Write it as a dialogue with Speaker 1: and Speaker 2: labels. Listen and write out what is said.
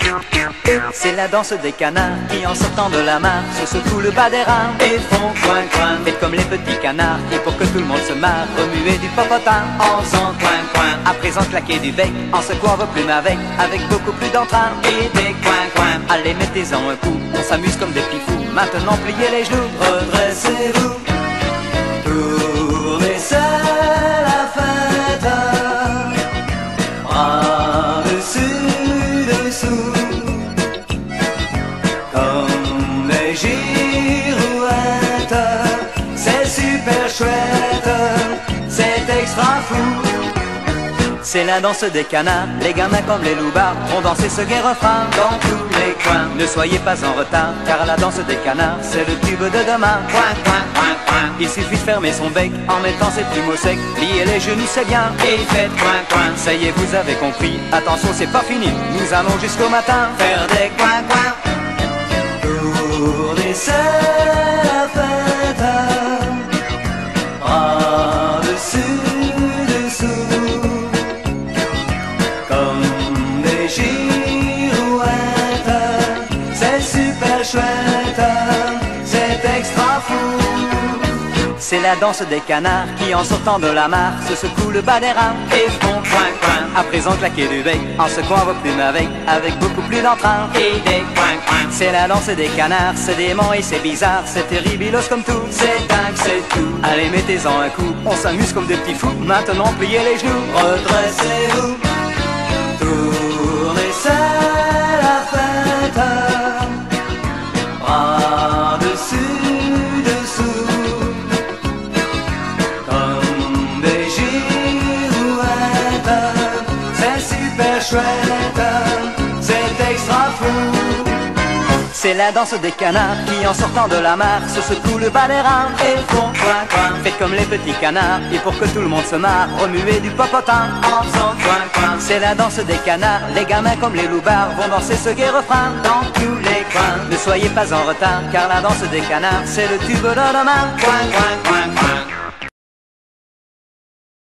Speaker 1: C'est la danse des canards qui en sortant de la mare se secouent le bas des reins et font coin coin. Faites comme les petits canards et pour que tout le monde se marre, remuez du popotin en faisant coin coin. À présent claquez du bec en secouant vos plumes avec beaucoup plus d'entrain et des coin coin. Allez mettez-en un coup, on s'amuse comme des petits fous. Maintenant pliez les genoux, redressez-vous. Tournez seul la fête, bras dessus dessous. C'est super chouette, c'est extra fou. C'est la danse des canards, les gamins comme les loupards vont danser ce gai refrain dans tous les coins. Ne soyez pas en retard, car la danse des canards, c'est le tube de demain. Coin, coin, coin, coin. Il suffit de fermer son bec en mettant ses plumes au sec. Pliez les genoux, c'est bien, et faites coin, coin. Ça y est, vous avez compris, attention, c'est pas fini. Nous allons jusqu'au matin faire des coin, coin. Tournez seul la fête, bras dessus dessous, comme des girouettes. C'est super chouette, c'est extra fou. C'est la danse des canards qui en sortant de la mare se secouent le bas des reins et font coin coin. À présent claquez du bec en secouant vos plumes avec beaucoup plus d'entrain et des coin coin. C'est la danse des canards, c'est dément et c'est bizarre, c'est terribilos comme tout, c'est dingue, c'est tout. Allez mettez-en un coup, on s'amuse comme des petits fous. Maintenant pliez les genoux, redressez-vous. Tournez seul la fête, bras dessus dessous. Chouette, c'est extra fou. C'est la danse des canards qui en sortant de la mare se secouent le bas des reins et font coin coin. Faites comme les petits canards et pour que tout le monde se marre, remuez du popotin en faisant coin coin. C'est la danse des canards, les gamins comme les loupards vont danser ce gai refrain dans tous les coins. Ne soyez pas en retard car la danse des canards c'est le tube de demain. Coin coin coin coin.